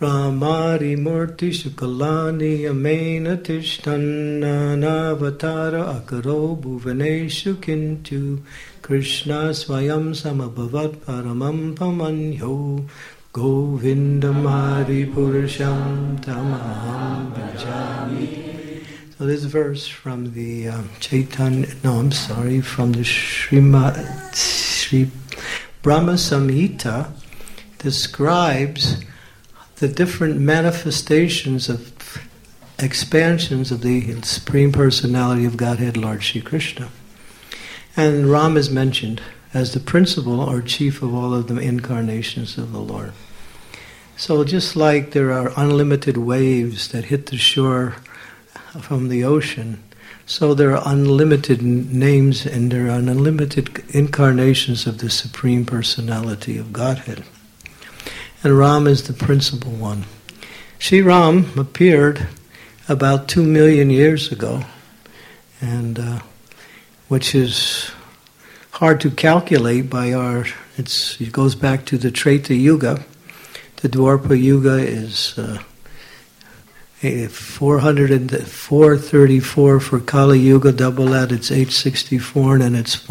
Ramari Murti Shukalani Amena Tishtannanavatara Akaro Bhuvaneshu Kintu Krishna Swayam Samabhavat Paramam Pamanyo Govindam Hari Purusham Tamaham Bhajami. So this verse from the from the Sri Brahma Samhita describes the different manifestations of expansions of the Supreme Personality of Godhead, Lord Shri Krishna. And Ram is mentioned as the principal or chief of all of the incarnations of the Lord. So just like there are unlimited waves that hit the shore from the ocean, so there are unlimited names and there are unlimited incarnations of the Supreme Personality of Godhead. And Ram is the principal one. Shri Ram appeared about 2 million years ago, and which is hard to calculate by it goes back to the Treta Yuga. The Dwapara Yuga is 434 for Kali Yuga, double that, it's 864, and then it's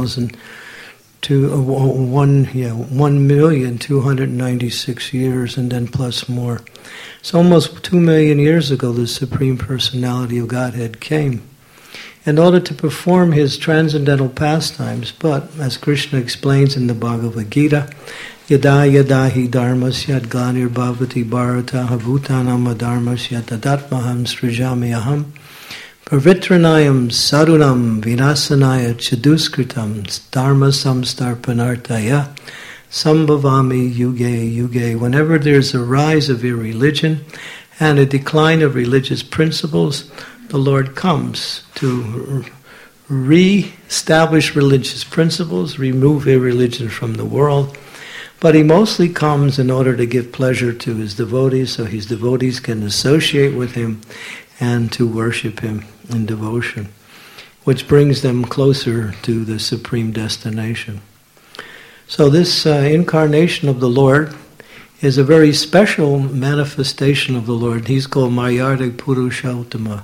1,296 years, and then plus more. So almost 2 million years ago, the Supreme Personality of Godhead came in order to perform his transcendental pastimes. But, as Krishna explains in the Bhagavad Gita, Yada yada hi dharmasya glanir bhavati bharata bhutanam adharmasya tadatmaham srijami aham pavitranayam sarunam vinasanaya chaduskritam dharma samstarpanartaya sambhavami yuge yuge. Whenever there's a rise of irreligion and a decline of religious principles, the Lord comes to re-establish religious principles, remove irreligion from the world. But he mostly comes in order to give pleasure to his devotees, so his devotees can associate with him and to worship him in devotion, which brings them closer to the supreme destination. So this incarnation of the Lord is a very special manifestation of the Lord. He's called Mayardik Purushottama.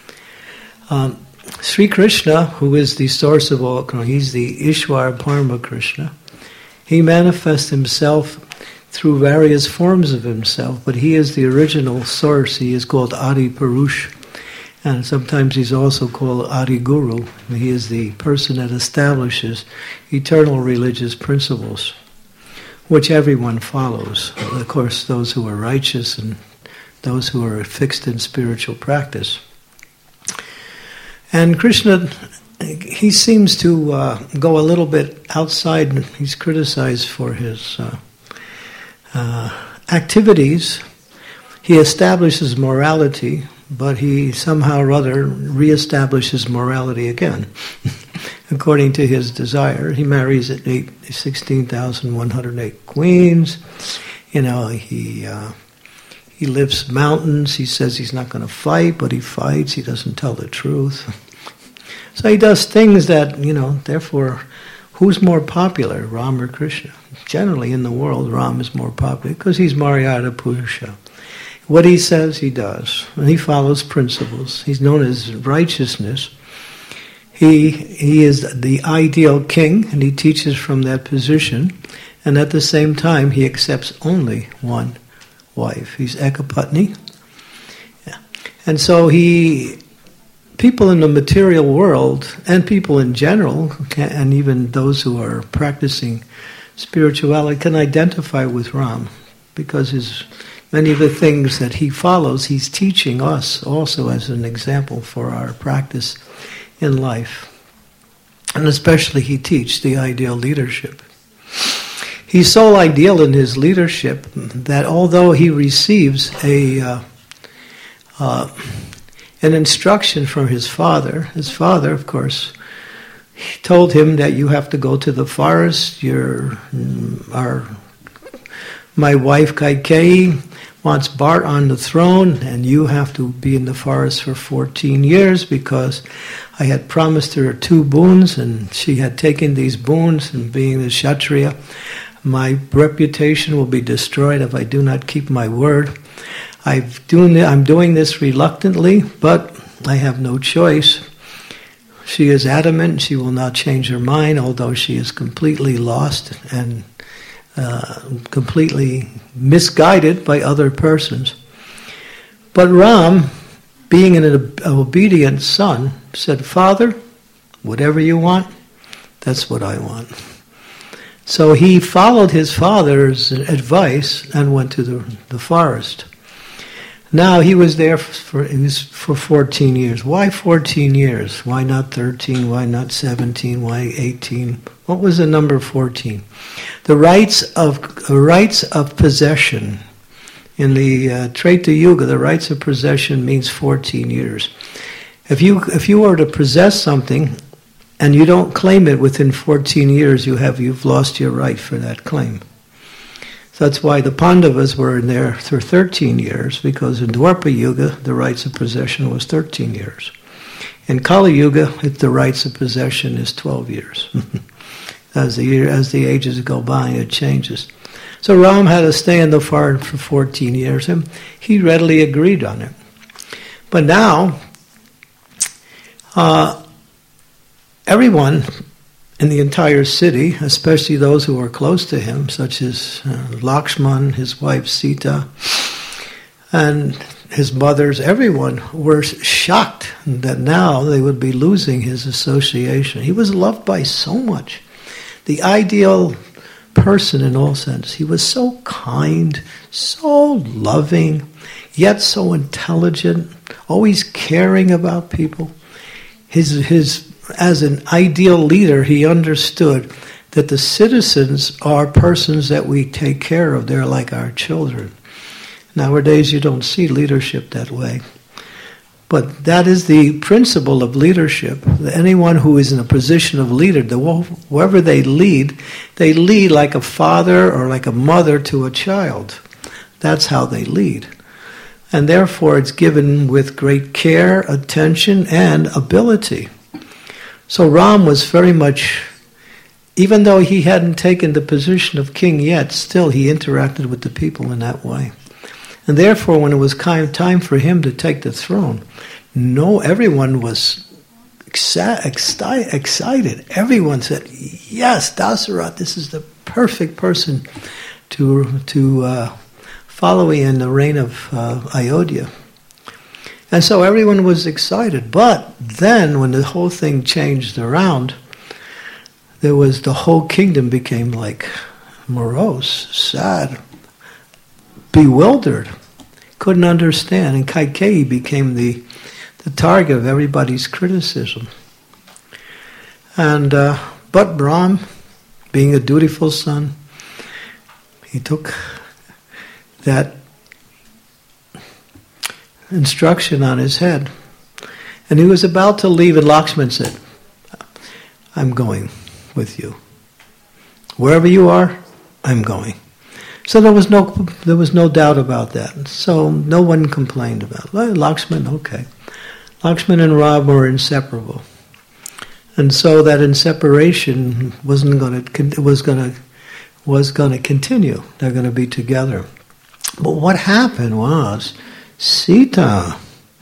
Sri Krishna, who is the source of all, he's the Ishwar Parama Krishna. He manifests himself through various forms of himself, but he is the original source. He is called Adi Purush, and sometimes he's also called Adi Guru. He is the person that establishes eternal religious principles, which everyone follows. Of course, those who are righteous and those who are fixed in spiritual practice. And Krishna, he seems to go a little bit outside. He's criticized for his activities. He establishes morality, but he somehow or other reestablishes morality again, according to his desire. He marries 16,108 queens. He lifts mountains. He says he's not going to fight, but he fights. He doesn't tell the truth. So he does things that, therefore, who's more popular, Ram or Krishna? Generally in the world, Ram is more popular because he's Maryada Purusha. What he says, he does. And he follows principles. He's known as righteousness. He is the ideal king, and he teaches from that position. And at the same time, he accepts only one wife. He's Ekapatni. Yeah. And so people in the material world, and people in general, and even those who are practicing spirituality, can identify with Ram, because many of the things that he follows, he's teaching us also as an example for our practice in life. And especially he teaches the ideal leadership. He's so ideal in his leadership that although he receives an instruction from his father, of course, he told him that you have to go to the forest. My wife Kaikeyi wants Bharat on the throne, and you have to be in the forest for 14 years because I had promised her 2 boons, and she had taken these boons, and being the Kshatriya, My reputation will be destroyed if I do not keep my word. I'm doing this reluctantly, but I have no choice. She is adamant. She will not change her mind, although she is completely lost and completely misguided by other persons. But Ram, being an obedient son, said, "Father, whatever you want, that's what I want." So he followed his father's advice and went to the forest. Now he was there for 14 years. Why 14 years? Why not 13? Why not 17? Why 18? What was the number 14? The rights of possession. In the Treta Yuga, the rights of possession means 14 years. If you were to possess something and you don't claim it within 14 years, you've lost your right for that claim. So that's why the Pandavas were in there for 13 years, because in Dwapara Yuga, the rights of possession was 13 years. In Kali Yuga, the rights of possession is 12 years. As the ages go by, it changes. So Ram had to stay in the forest for 14 years, and he readily agreed on it. But now, everyone in the entire city, especially those who were close to him, such as Lakshman, his wife Sita, and his mothers, everyone were shocked that now they would be losing his association. He was loved by so much. The ideal person in all sense. He was so kind, so loving, yet so intelligent, always caring about people. As an ideal leader, he understood that the citizens are persons that we take care of. They're like our children. Nowadays, you don't see leadership that way. But that is the principle of leadership. Anyone who is in a position of leader, whoever they lead like a father or like a mother to a child. That's how they lead. And therefore, it's given with great care, attention, and ability. So Ram was very much, even though he hadn't taken the position of king yet, still he interacted with the people in that way. And therefore, when it was time for him to take the throne, everyone was excited. Everyone said, "Yes, Dasarath, this is the perfect person to follow in the reign of Ayodhya." And so everyone was excited. But then, when the whole thing changed around, the whole kingdom became like morose, sad, bewildered, couldn't understand, and Kaikeyi became the target of everybody's criticism. And but Ram, being a dutiful son, he took that instruction on his head, and he was about to leave, and Lakshman said, "I'm going with you. Wherever you are, I'm going." So there was no doubt about that. So no one complained about it. Lakshman, okay. Lakshman and Ram were inseparable, and so that inseparation was going to continue. They're going to be together. But what happened was Sita.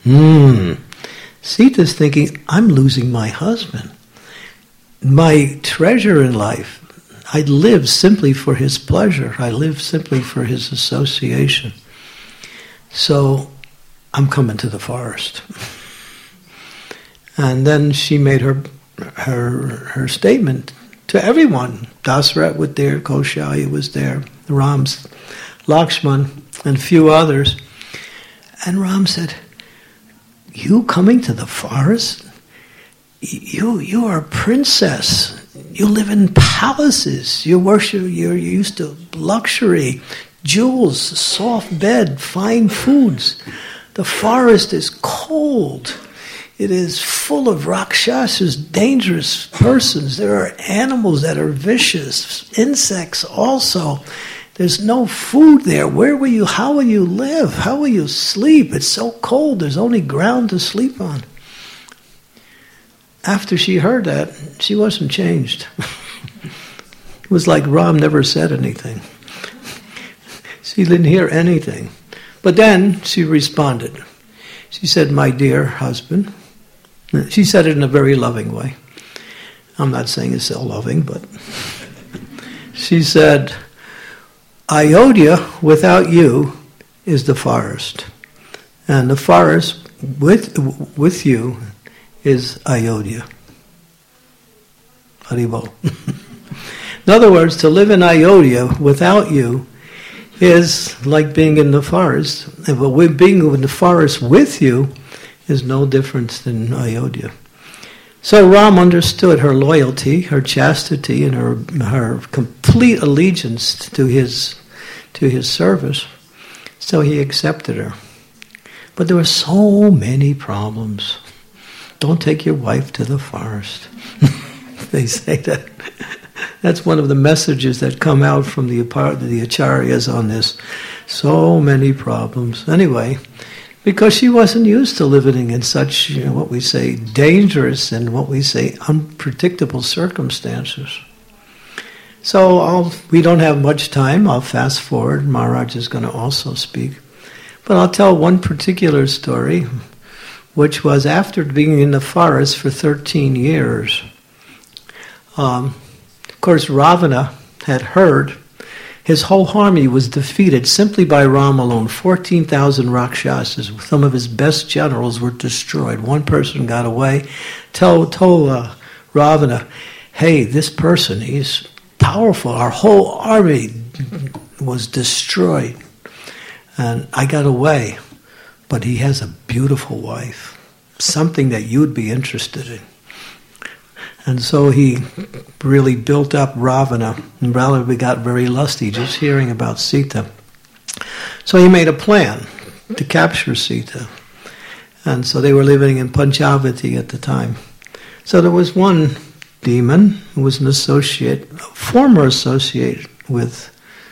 Sita's thinking, "I'm losing my husband, my treasure in life. I live simply for his pleasure. I live simply for his association. So I'm coming to the forest." And then she made her statement to everyone. Dasarath was there, Kaushalya was there, Ram's Lakshman, and a few others. And Ram said, "You coming to the forest? You are a princess. You live in palaces. You're used to luxury, jewels, soft bed, fine foods. The forest is cold. It is full of rakshasas, dangerous persons. There are animals that are vicious, insects also. There's no food there. How will you live? How will you sleep? It's so cold. There's only ground to sleep on." After she heard that, she wasn't changed. It was like Ram never said anything. She didn't hear anything. But then she responded. She said, "My dear husband," she said it in a very loving way. I'm not saying it's so loving, but she said, "Ayodhya without you is the forest. And the forest with you is Ayodhya." Haribol. In other words, to live in Ayodhya without you is like being in the forest. But being in the forest with you is no different than Ayodhya. So Ram understood her loyalty, her chastity, and her complete allegiance to his service. So he accepted her. But there were so many problems. Don't take your wife to the forest. They say that. That's one of the messages that come out from the acharyas on this. So many problems. Anyway, because she wasn't used to living in such, what we say, dangerous and what we say unpredictable circumstances. So we don't have much time. I'll fast forward. Maharaj is going to also speak. But I'll tell one particular story, which was after being in the forest for 13 years. Of course, Ravana had heard his whole army was defeated simply by Ram alone. 14,000 Rakshasas, some of his best generals, were destroyed. One person got away, told Ravana, "Hey, this person, he's powerful. Our whole army was destroyed. And I got away, but he has a beautiful wife, something that you'd be interested in." And so he really built up Ravana, and Ravana got very lusty just hearing about Sita. So he made a plan to capture Sita. And so they were living in Panchavati at the time. So there was one demon who was an associate, a former associate with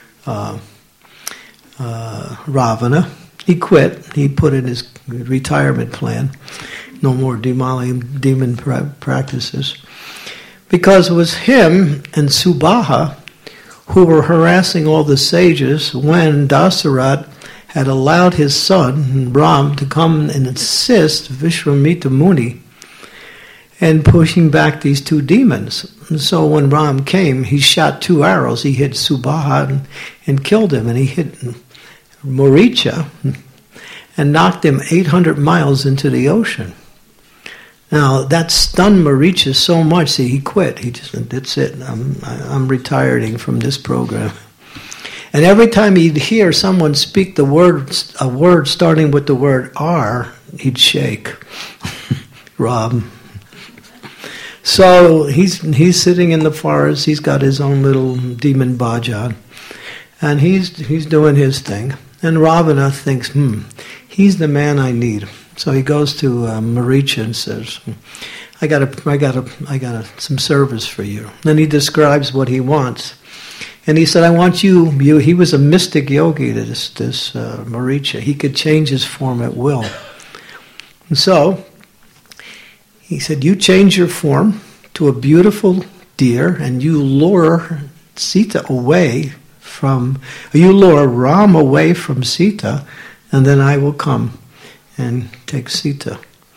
Ravana. He quit. He put in his retirement plan. No more demon practices. Because it was him and Subhaha who were harassing all the sages when Dasarat had allowed his son, Ram, to come and assist Vishwamitra Muni in pushing back these two demons. And so when Ram came, he shot 2 arrows. He hit Subhaha and killed him, and he hit Maricha and knocked him 800 miles into the ocean. Now, that stunned Maricha so much, see, he quit. He just said, "That's it, I'm retiring from this program." And every time he'd hear someone speak a word starting with the word R, he'd shake. Rob. So he's sitting in the forest. He's got his own little demon bhajan, and he's doing his thing. And Ravana thinks, he's the man I need. So he goes to Maricha and says, I got some service for you. Then he describes what he wants. And he said, I want you, he was a mystic yogi, this Maricha. He could change his form at will. And so he said, you change your form to a beautiful deer and you lure Ram away from Sita, and then I will come and take Sita.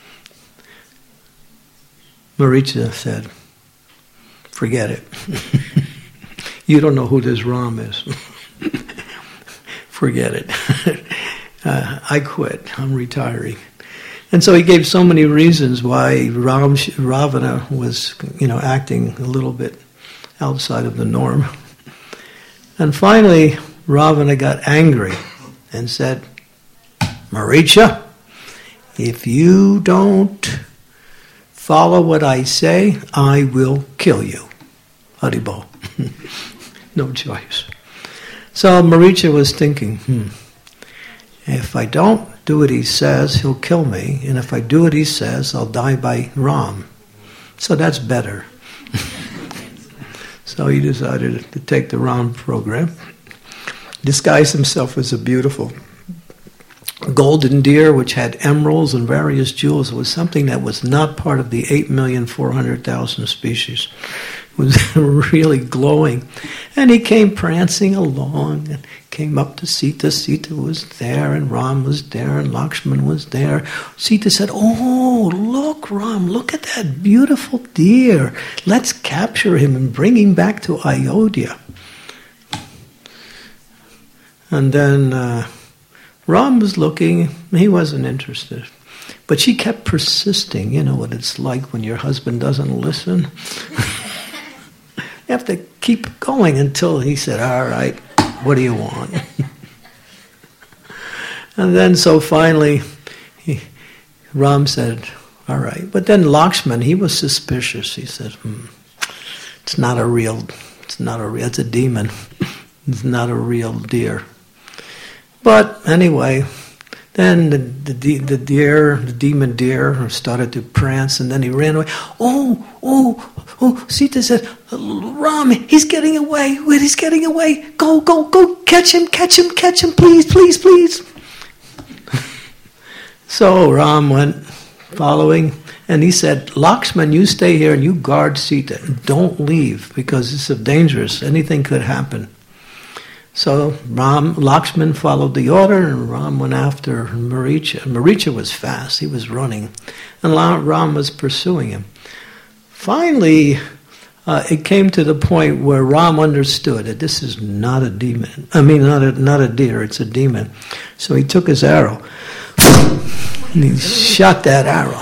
Maricha said, forget it. You don't know who this Ram is. Forget it. I quit. I'm retiring. And so he gave so many reasons why Ravana was, acting a little bit outside of the norm. And finally, Ravana got angry and said, Maricha, if you don't follow what I say, I will kill you. Haribol. No choice. So Maricha was thinking, if I don't do what he says, he'll kill me. And if I do what he says, I'll die by Ram. So that's better. So he decided to take the Ram program, disguise himself as a beautiful golden deer which had emeralds and various jewels. It was something that was not part of the 8,400,000 species. was really glowing. And he came prancing along and came up to Sita. Sita was there, and Ram was there, and Lakshman was there. Sita said, "Oh, look, Ram, look at that beautiful deer. Let's capture him and bring him back to Ayodhya." And then Ram was looking, he wasn't interested. But she kept persisting. You know what it's like when your husband doesn't listen. You have to keep going until he said, "All right, what do you want?" And then so finally, Ram said, "All right." But then Lakshman, he was suspicious. He said, it's a demon. It's not a real deer. But anyway, then the demon deer started to prance, and then he ran away. Oh, Sita said, "Ram, he's getting away. Wait, he's getting away. Go, catch him, please. So Ram went following, and he said, "Lakshman, you stay here and you guard Sita. Don't leave, because it's dangerous. Anything could happen." So Lakshman followed the order, and Ram went after Maricha. Maricha was fast, he was running, and Ram was pursuing him. Finally, it came to the point where Ram understood that this is not a demon. I mean, not a deer, it's a demon. So he took his arrow, and he shot that arrow.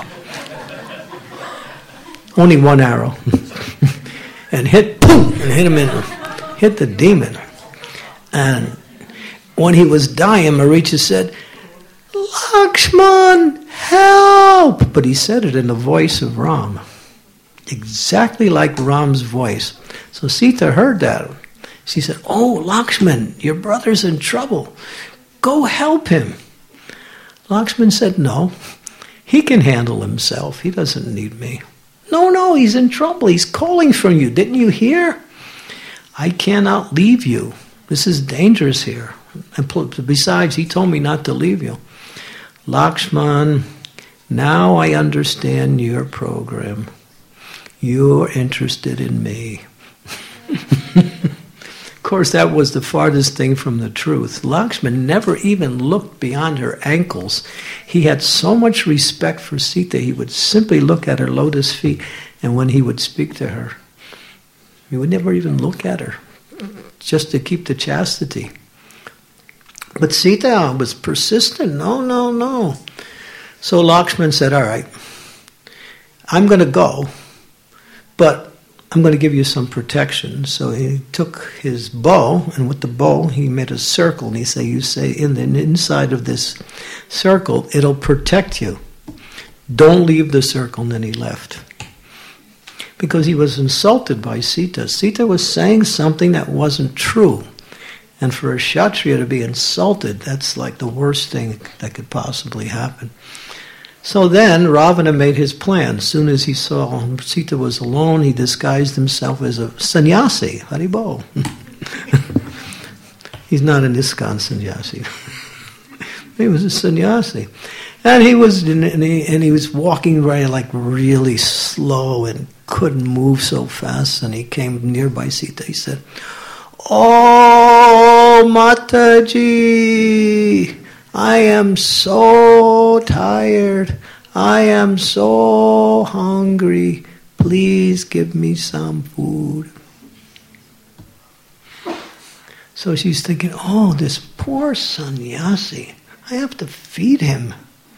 Only one arrow. And hit the demon. And when he was dying, Maricha said, "Lakshman, help!" But he said it in the voice of Ram, exactly like Ram's voice. So Sita heard that. She said, "Oh, Lakshman, your brother's in trouble. Go help him." Lakshman said, "No, he can handle himself. He doesn't need me." No, he's in trouble. He's calling for you. Didn't you hear? "I cannot leave you. This is dangerous here. And besides, he told me not to leave you." "Lakshman, now I understand your program. You're interested in me." Of course, that was the farthest thing from the truth. Lakshman never even looked beyond her ankles. He had so much respect for Sita, he would simply look at her lotus feet, and when he would speak to her, he would never even look at her, just to keep the chastity. But Sita was persistent. No. So Lakshman said, "All right, I'm going to go, but I'm going to give you some protection." So he took his bow, and with the bow he made a circle, and he said, "You say in the inside of this circle, it'll protect you. Don't leave the circle." And then he left. Because he was insulted by Sita. Sita was saying something that wasn't true. And for a Kshatriya to be insulted, that's like the worst thing that could possibly happen. So then Ravana made his plan. As soon as he saw Sita was alone, he disguised himself as a sannyasi. Haribol. He's not an ISKCON sannyasi. He was a sannyasi. And he was walking really slow and couldn't move so fast. And he came nearby Sita. He said, "Oh, Mataji, I am so tired. I am so hungry. Please give me some food." So she's thinking, "Oh, this poor sannyasi. I have to feed him.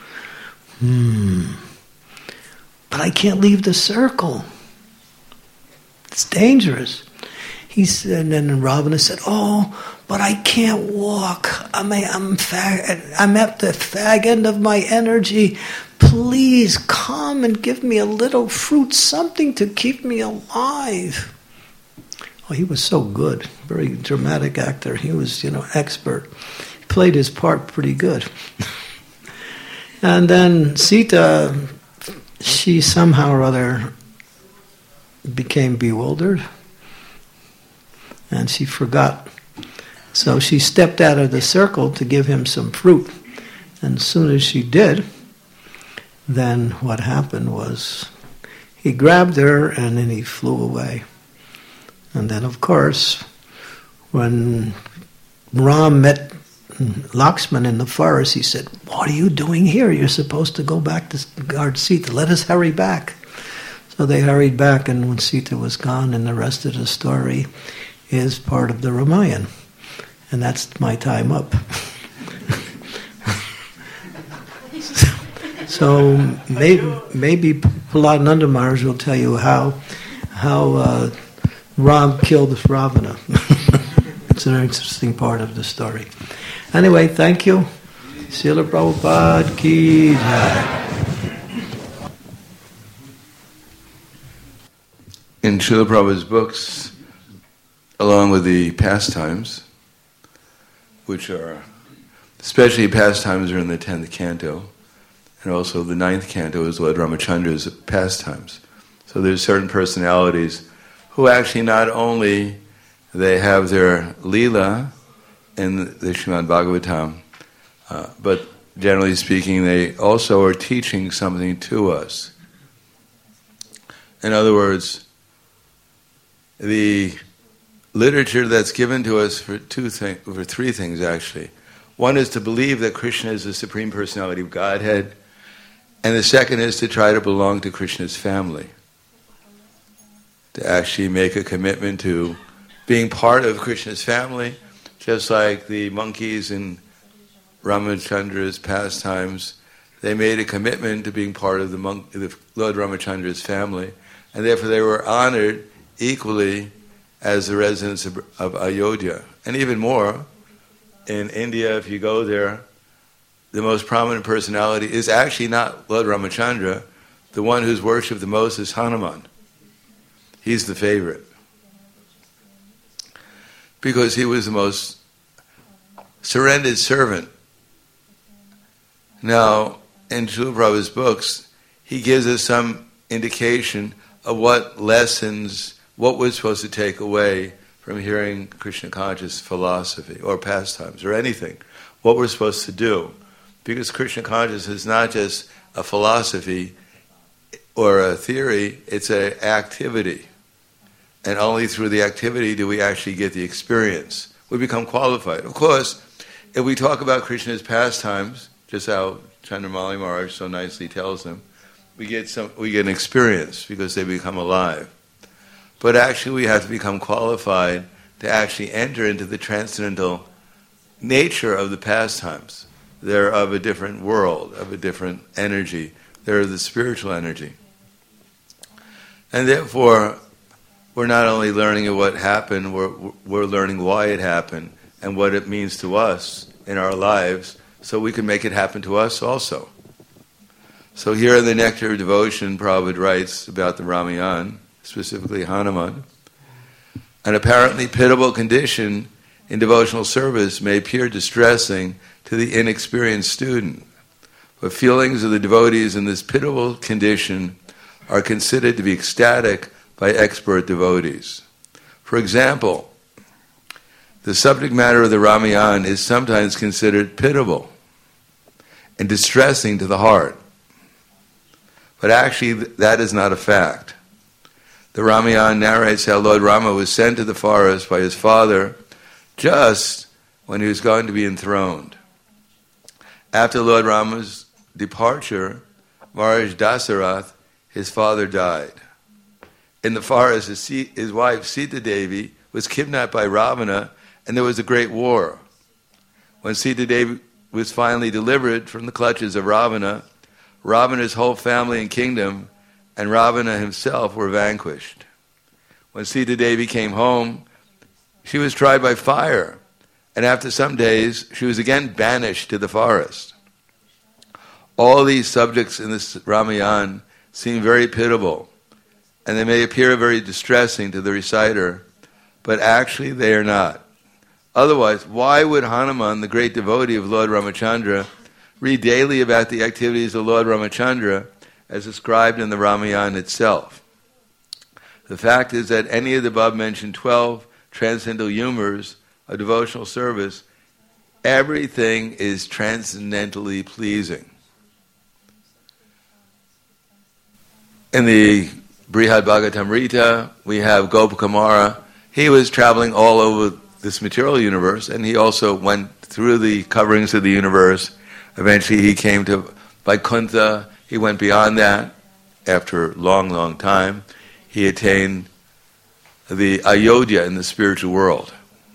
But I can't leave the circle. It's dangerous." He said, and then Ravana said, "Oh, but I can't walk. I'm at the fag end of my energy. Please come and give me a little fruit, something to keep me alive." Oh, he was so good, very dramatic actor. He was, expert. He played his part pretty good. And then Sita, she somehow or other became bewildered. And she forgot. So she stepped out of the circle to give him some fruit. And as soon as she did, then what happened was he grabbed her and then he flew away. And then, of course, when Ram met Lakshman in the forest, he said, "What are you doing here? You're supposed to go back to guard Sita. Let us hurry back." So they hurried back, and when Sita was gone, and the rest of the story is part of the Ramayana. And that's my time up. So maybe Prahlad Maharaj will tell you how Ram killed Ravana. It's an interesting part of the story. Anyway, thank you. Srila Prabhupada ki jai. In Srila Prabhupada's books, along with the pastimes, which are, especially pastimes are in the 10th canto, and also the 9th canto is Lord Ramachandra's pastimes. So there's certain personalities who actually not only they have their Leela in the Srimad Bhagavatam, but generally speaking, they also are teaching something to us. In other words, the literature that's given to us for three things actually. One is to believe that Krishna is the Supreme Personality of Godhead, and the second is to try to belong to Krishna's family. To actually make a commitment to being part of Krishna's family, just like the monkeys in Ramachandra's pastimes, they made a commitment to being part of the Lord Ramachandra's family, and therefore they were honored equally as the residents of Ayodhya. And even more, in India, if you go there, the most prominent personality is actually not Lord Ramachandra. The one who's worshipped the most is Hanuman. He's the favorite. Because he was the most surrendered servant. Now, in Srila Prabhupada's books, he gives us some indication of what lessons, what we're supposed to take away from hearing Krishna conscious philosophy or pastimes or anything, what we're supposed to do. Because Krishna conscious is not just a philosophy or a theory, it's an activity. And only through the activity do we actually get the experience. We become qualified. Of course, if we talk about Krishna's pastimes, just how Chandramali Maharaj so nicely tells them, we get an experience because they become alive. But actually we have to become qualified to actually enter into the transcendental nature of the pastimes. They're of a different world, of a different energy. They're the spiritual energy. And therefore, we're not only learning what happened, we're learning why it happened and what it means to us in our lives so we can make it happen to us also. So here in the Nectar of Devotion, Prabhupada writes about the Ramayana, specifically Hanuman. An apparently pitiable condition in devotional service may appear distressing to the inexperienced student, but feelings of the devotees in this pitiable condition are considered to be ecstatic by expert devotees. For example, the subject matter of the Ramayana is sometimes considered pitiable and distressing to the heart. But actually, that is not a fact. The Ramayana narrates how Lord Rama was sent to the forest by his father just when he was going to be enthroned. After Lord Rama's departure, Maharaj Dasarath, his father, died. In the forest, his wife Sita Devi was kidnapped by Ravana, and there was a great war. When Sita Devi was finally delivered from the clutches of Ravana, Ravana's whole family and kingdom and Ravana himself were vanquished. When Sita Devi came home, she was tried by fire, and after some days, she was again banished to the forest. All these subjects in this Ramayana seem very pitiable, and they may appear very distressing to the reciter, but actually they are not. Otherwise, why would Hanuman, the great devotee of Lord Ramachandra, read daily about the activities of Lord Ramachandra as described in the Ramayana itself? The fact is that any of the above-mentioned 12 transcendental humors of devotional service, everything is transcendentally pleasing. In the Brihad Bhagavatamrita, we have Gopakumara. he was traveling all over this material universe, and he also went through the coverings of the universe. Eventually he came to Vaikuntha. He went beyond that. After a long, long time, he attained the Ayodhya in the spiritual world.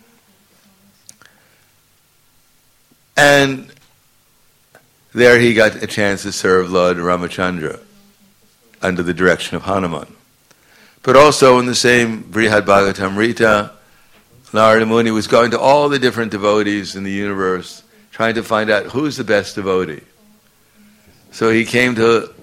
And there he got a chance to serve Lord Ramachandra under the direction of Hanuman. But also in the same Brihad Bhagavatamrita, Narada Muni was going to all the different devotees in the universe, trying to find out who's the best devotee. So he came to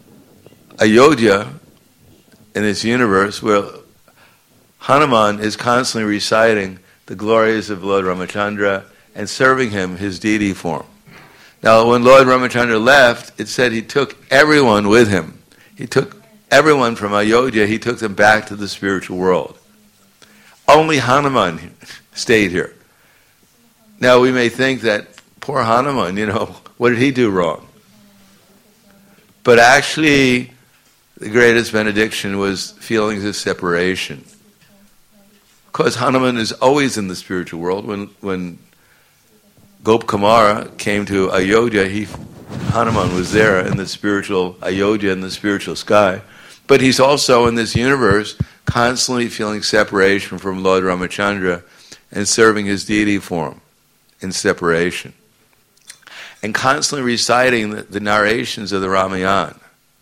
Ayodhya in this universe where Hanuman is constantly reciting the glories of Lord Ramachandra and serving him his deity form. Now, when Lord Ramachandra left, it said he took everyone with him. He took everyone from Ayodhya, he took them back to the spiritual world. Only Hanuman stayed here. Now, we may think that poor Hanuman, what did he do wrong? But actually, the greatest benediction was feelings of separation. Because Hanuman is always in the spiritual world. When Gop Kumara came to Ayodhya, Hanuman was there in the spiritual Ayodhya, in the spiritual sky. But he's also in this universe constantly feeling separation from Lord Ramachandra and serving his deity form in separation. And constantly reciting the narrations of the Ramayana.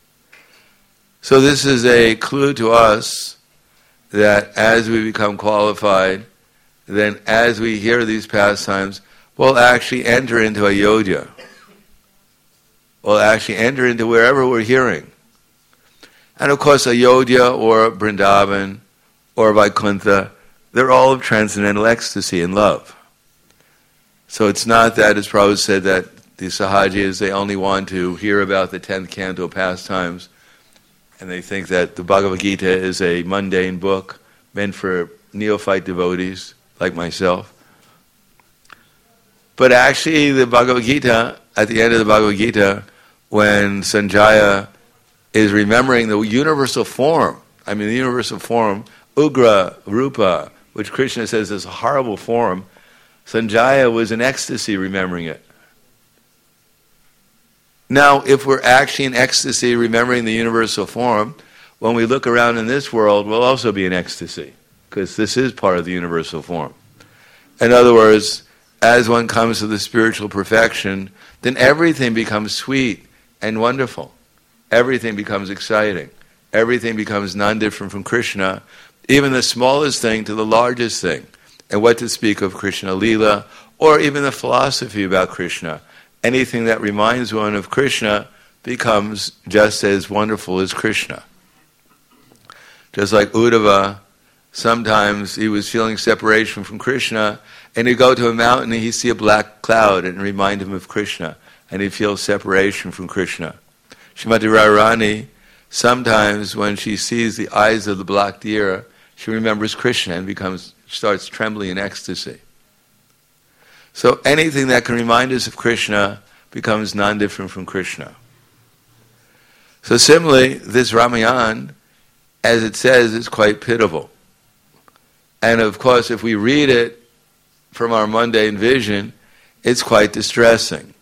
So this is a clue to us that as we become qualified, then as we hear these pastimes, we'll actually enter into Ayodhya. We'll actually enter into wherever we're hearing. And of course, Ayodhya or Vrindavan or Vaikuntha, they're all of transcendental ecstasy and love. So it's not that, as Prabhupada said, that the Sahajis, they only want to hear about the 10th canto pastimes, and they think that the Bhagavad Gita is a mundane book meant for neophyte devotees like myself. But actually, the Bhagavad Gita, at the end of the Bhagavad Gita, when Sanjaya is remembering the universal form, the universal form, Ugra Rupa, which Krishna says is a horrible form, Sanjaya was in ecstasy remembering it. Now, if we're actually in ecstasy remembering the universal form, when we look around in this world, we'll also be in ecstasy, because this is part of the universal form. In other words, as one comes to the spiritual perfection, then everything becomes sweet and wonderful. Everything becomes exciting. Everything becomes non-different from Krishna, even the smallest thing to the largest thing. And what to speak of Krishna Lila, or even the philosophy about Krishna. Anything that reminds one of Krishna becomes just as wonderful as Krishna. Just like Uddhava, sometimes he was feeling separation from Krishna, and he'd go to a mountain and he'd see a black cloud and remind him of Krishna, and he'd feel separation from Krishna. Srimati Radharani, sometimes when she sees the eyes of the black deer, she remembers Krishna and starts trembling in ecstasy. So anything that can remind us of Krishna becomes non-different from Krishna. So similarly, this Ramayana, as it says, is quite pitiable. And of course, if we read it from our mundane vision, it's quite distressing.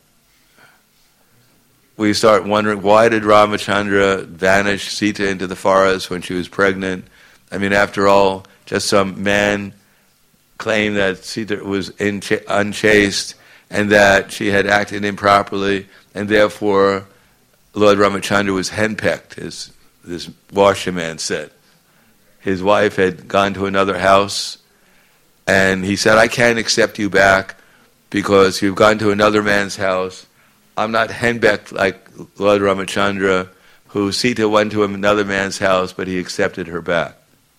We start wondering, why did Ramachandra banish Sita into the forest when she was pregnant? After all, just some man claimed that Sita was unchaste and that she had acted improperly, and therefore Lord Ramachandra was henpecked, as this washerman said. His wife had gone to another house, and he said, I can't accept you back because you've gone to another man's house. I'm not henpecked like Lord Ramachandra, who Sita went to another man's house, but he accepted her back.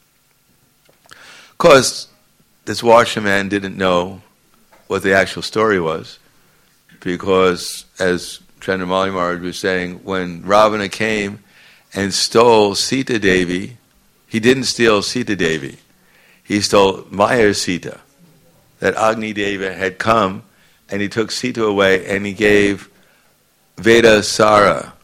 Of course, this washerman didn't know what the actual story was, because, as Chandramali Maharaj was saying, when Ravana came and stole Sita Devi, he didn't steal Sita Devi. He stole Maya's Sita. That Agni Deva had come, and he took Sita away, and he gave Vedasara,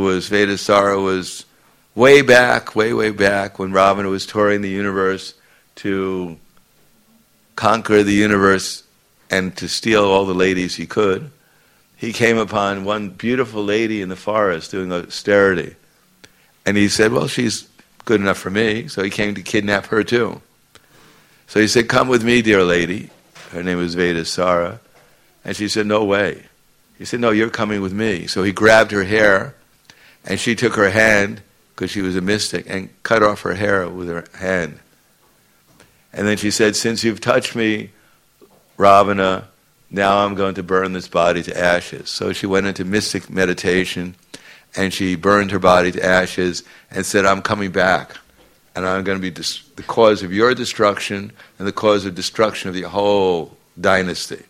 Vedasara was way back, when Ravana was touring the universe to conquer the universe and to steal all the ladies he could, he came upon one beautiful lady in the forest doing austerity. And he said, well, she's good enough for me, so he came to kidnap her too. So he said, come with me, dear lady. Her name was Vedasara. And she said, no way. He said, no, you're coming with me. So he grabbed her hair, and she took her hand, because she was a mystic, and cut off her hair with her hand. And then she said, since you've touched me, Ravana, now I'm going to burn this body to ashes. So she went into mystic meditation, and she burned her body to ashes and said, I'm coming back, and I'm going to be the cause of your destruction and the cause of destruction of the whole dynasty.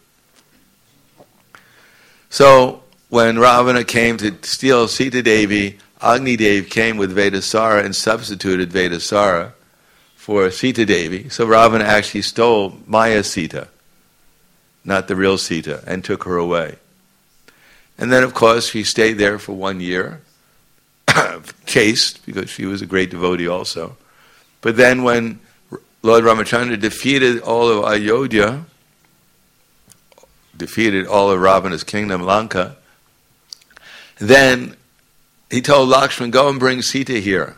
So when Ravana came to steal Sita Devi, Agni Dev came with Vedasara and substituted Vedasara for Sita Devi. So Ravana actually stole Maya Sita, not the real Sita, and took her away. And then, of course, she stayed there for 1 year, chaste, because she was a great devotee also. But then when Lord Ramachandra defeated all of Ayodhya, defeated all of Ravana's kingdom, Lanka, then he told Lakshman, go and bring Sita here.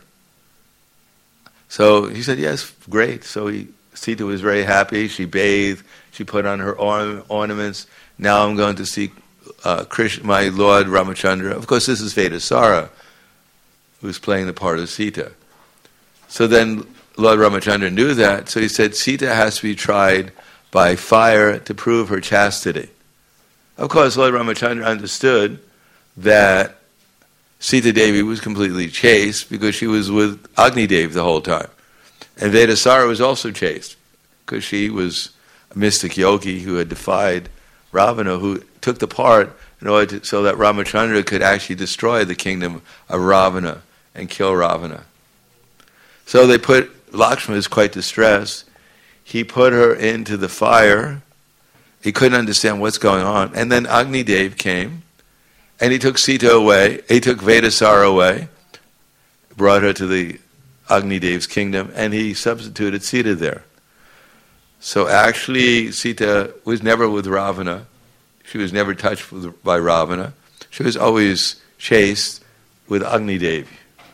So he said, yes, great. So Sita was very happy. She bathed. She put on her ornaments. Now I'm going to see Krishna, my Lord Ramachandra. Of course, this is Vedasara, who's playing the part of Sita. So then Lord Ramachandra knew that, so he said, Sita has to be tried by fire to prove her chastity. Of course, Lord Ramachandra understood that Sita Devi was completely chaste because she was with Agni Dev the whole time. And Vedasara was also chaste because she was a mystic yogi who had defied Ravana, who took the part in order so that Ramachandra could actually destroy the kingdom of Ravana and kill Ravana. So Lakshmana was quite distressed. He put her into the fire. He couldn't understand what's going on. And then Agni Dev came, and he took Sita away. He took Vedasara away, brought her to the Agni Dev's kingdom, and he substituted Sita there. So actually, Sita was never with Ravana. She was never touched by Ravana. She was always chaste with Agni Dev.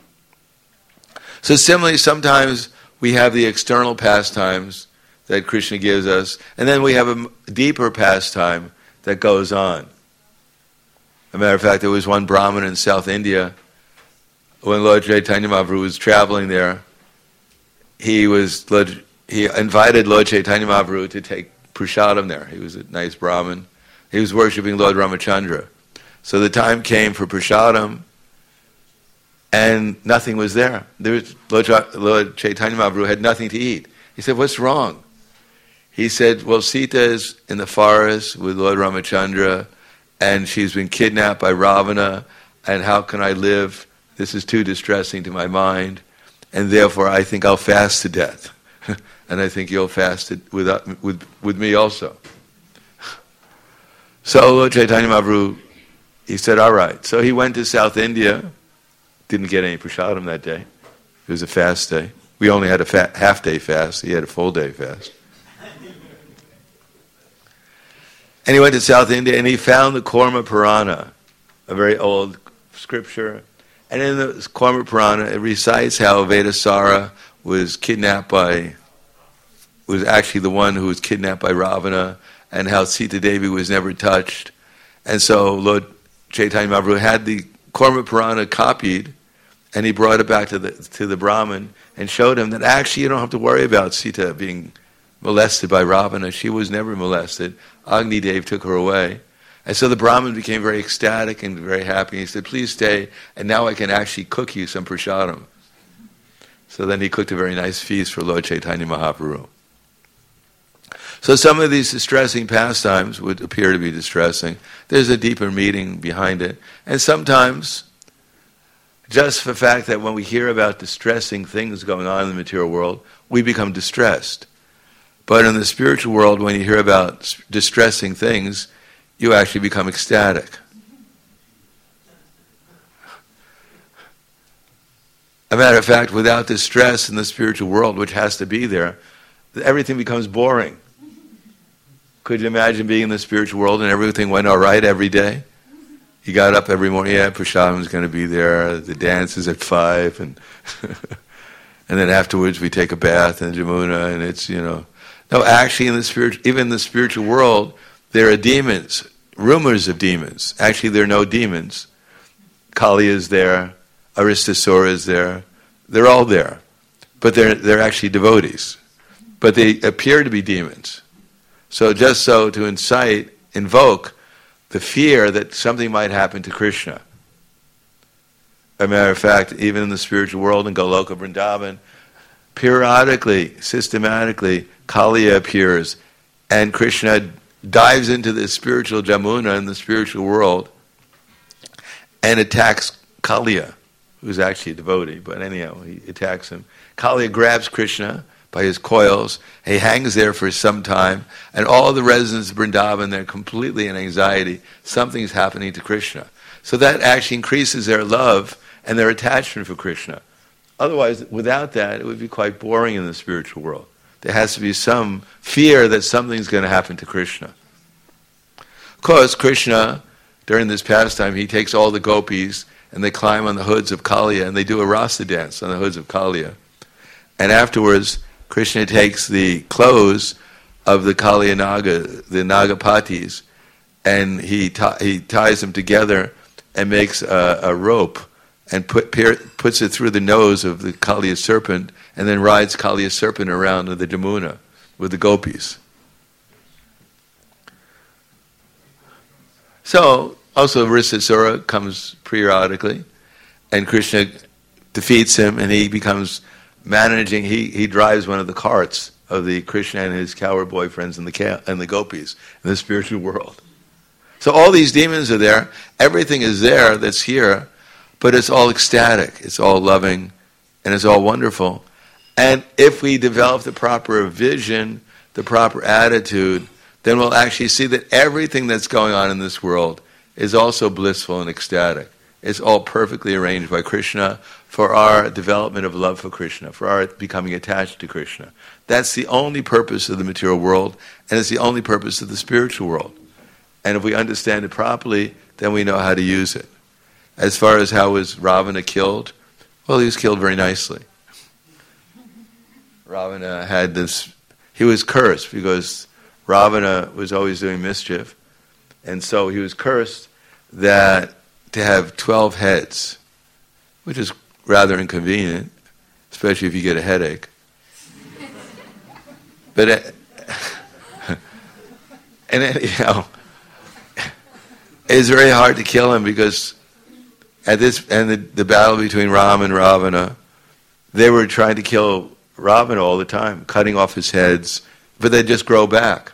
So similarly, sometimes we have the external pastimes that Krishna gives us, and then we have a deeper pastime that goes on. As a matter of fact, there was one Brahmin in South India, when Lord Chaitanya Mahaprabhu was traveling there, he invited Lord Chaitanya Mahaprabhu to take prasadam there. He was a nice Brahmin. He was worshipping Lord Ramachandra. So the time came for prasadam, and nothing was there. Lord Chaitanya Mahaprabhu had nothing to eat. He said, what's wrong? He said, well, Sita is in the forest with Lord Ramachandra, and she's been kidnapped by Ravana, and how can I live? This is too distressing to my mind, and therefore I think I'll fast to death. And I think you'll fast with me also. So Lord Chaitanya Mahaprabhu, he said, all right. So he went to South India, didn't get any prasadam that day. It was a fast day. We only had a half-day fast. He had a full-day fast. And he went to South India, and he found the Korma Purana, a very old scripture. And in the Korma Purana, it recites how Vedasara was actually the one who was kidnapped by Ravana, and how Sita Devi was never touched. And so Lord Chaitanya Mahaprabhu had the Korma Purana copied, and he brought it back to the Brahmin and showed him that actually you don't have to worry about Sita being molested by Ravana. She was never molested. Agni Dev took her away. And so the Brahmin became very ecstatic and very happy. He said, please stay, and now I can actually cook you some prasadam. So then he cooked a very nice feast for Lord Chaitanya Mahaprabhu. So some of these distressing pastimes would appear to be distressing. There's a deeper meaning behind it. And sometimes, just for the fact that when we hear about distressing things going on in the material world, we become distressed. But in the spiritual world, when you hear about distressing things, you actually become ecstatic. A matter of fact, without distress in the spiritual world, which has to be there, everything becomes boring. Could you imagine being in the spiritual world and everything went all right every day? You got up every morning, Prashadam's going to be there, the dance is at 5, and and then afterwards we take a bath in Jamuna, and it's, No, actually even in the spiritual world, there are demons, rumors of demons. Actually, there are no demons. Kali is there, Aristasura is there, they're all there. But they're actually devotees. But they appear to be demons. So just so to invoke the fear that something might happen to Krishna. As a matter of fact, even in the spiritual world in Goloka Vrindavan, periodically, systematically, Kali appears, and Krishna dives into the spiritual Jamuna in the spiritual world and attacks Kaliya, who's actually a devotee, but anyhow, he attacks him. Kaliya grabs Krishna by his coils. He hangs there for some time, and all the residents of Vrindavan, they're completely in anxiety. Something's happening to Krishna. So that actually increases their love and their attachment for Krishna. Otherwise, without that, it would be quite boring in the spiritual world. There has to be some fear that something's going to happen to Krishna. Of course, Krishna, during this pastime, he takes all the gopis and they climb on the hoods of Kaliya and they do a rasa dance on the hoods of Kaliya. And afterwards, Krishna takes the clothes of the Kaliya Naga, the Nagapatis, and he ties them together and makes a rope and puts it through the nose of the Kaliya serpent, and then rides Kaliya serpent around the Jamuna with the gopis. So, also Risasura comes periodically, and Krishna defeats him, and he becomes managing, he drives one of the carts of the Krishna and his coward boyfriends and the gopis in the spiritual world. So all these demons are there, everything is there that's here, but it's all ecstatic, it's all loving, and it's all wonderful. And if we develop the proper vision, the proper attitude, then we'll actually see that everything that's going on in this world is also blissful and ecstatic. It's all perfectly arranged by Krishna for our development of love for Krishna, for our becoming attached to Krishna. That's the only purpose of the material world, and it's the only purpose of the spiritual world. And if we understand it properly, then we know how to use it. As far as how was Ravana killed, well, he was killed very nicely. Ravana had this, he was cursed because Ravana was always doing mischief, and so he was cursed that to have 12 heads, which is rather inconvenient, especially if you get a headache. But it's very hard to kill him because at this and the battle between Ram and Ravana, they were trying to kill Ravana all the time, cutting off his heads, but they'd just grow back.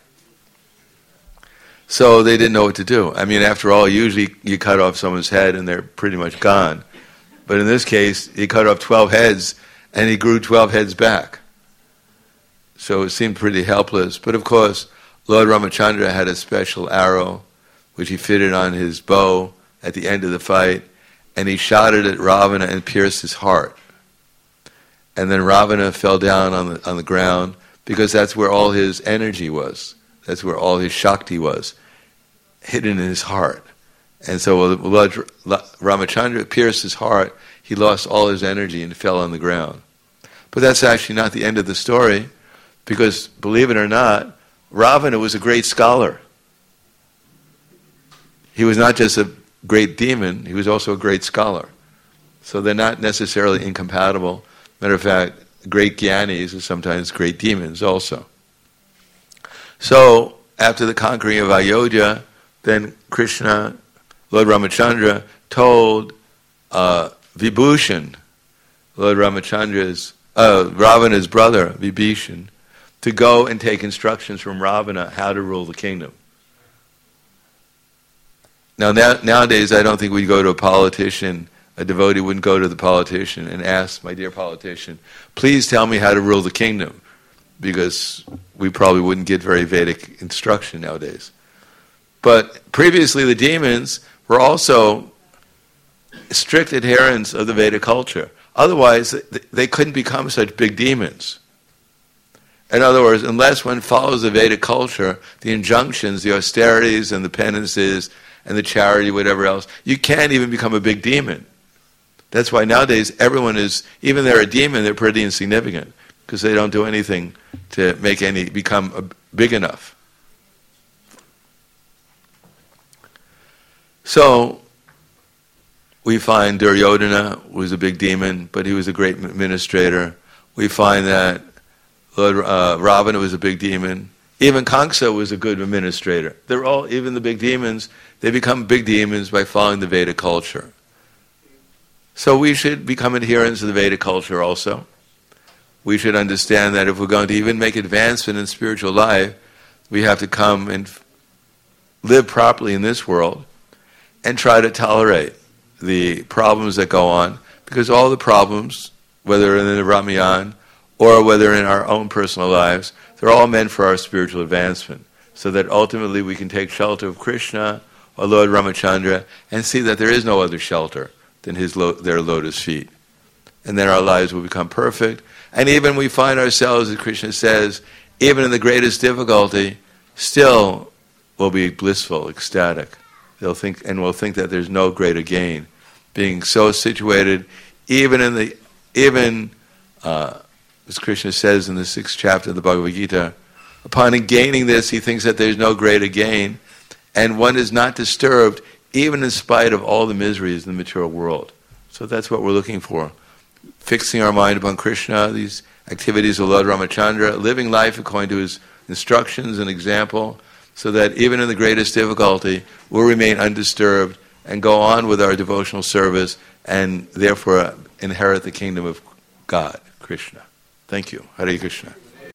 So they didn't know what to do. I mean, after all, usually you cut off someone's head and they're pretty much gone. But in this case, he cut off 12 heads and he grew 12 heads back. So it seemed pretty helpless. But of course, Lord Ramachandra had a special arrow which he fitted on his bow at the end of the fight, and he shot it at Ravana and pierced his heart. And then Ravana fell down on the ground because that's where all his energy was. That's where all his Shakti was, hidden in his heart. And so when Lord Ramachandra pierced his heart, he lost all his energy and fell on the ground. But that's actually not the end of the story, because believe it or not, Ravana was a great scholar. He was not just a great demon, he was also a great scholar. So they're not necessarily incompatible. Matter of fact, great jnanis are sometimes great demons also. So, after the conquering of Ayodhya, then Krishna, Lord Ramachandra, told Vibhushan, Lord Ramachandra's, Ravana's brother, Vibhishan, to go and take instructions from Ravana how to rule the kingdom. Now, nowadays, I don't think we'd go to a politician, a devotee wouldn't go to the politician and ask, my dear politician, please tell me how to rule the kingdom, because we probably wouldn't get very Vedic instruction nowadays. But previously the demons were also strict adherents of the Vedic culture. Otherwise, they couldn't become such big demons. In other words, unless one follows the Vedic culture, the injunctions, the austerities and the penances and the charity, whatever else, you can't even become a big demon. That's why nowadays everyone is, even they're a demon, they're pretty insignificant because they don't do anything to become big enough. So, we find Duryodhana was a big demon, but he was a great administrator. We find that Lord Ravana was a big demon. Even Kamsa was a good administrator. They're all, even the big demons, they become big demons by following the Vedic culture. So we should become adherents of the Vedic culture also. We should understand that if we're going to even make advancement in spiritual life, we have to come and live properly in this world and try to tolerate the problems that go on, because all the problems, whether in the Brahmayan or whether in our own personal lives, they're all meant for our spiritual advancement, so that ultimately we can take shelter of Krishna or Lord Ramachandra and see that there is no other shelter than their lotus feet. And then our lives will become perfect. And even we find ourselves, as Krishna says, even in the greatest difficulty, still will be blissful, ecstatic. We'll think that there's no greater gain. Being so situated, as Krishna says in the 6th chapter of the Bhagavad Gita, upon gaining this, he thinks that there's no greater gain, and one is not disturbed, even in spite of all the miseries in the material world. So that's what we're looking for. Fixing our mind upon Krishna, these activities of Lord Ramachandra, living life according to his instructions and example, so that even in the greatest difficulty, we'll remain undisturbed and go on with our devotional service and therefore inherit the kingdom of God, Krishna. Thank you. Hare Krishna.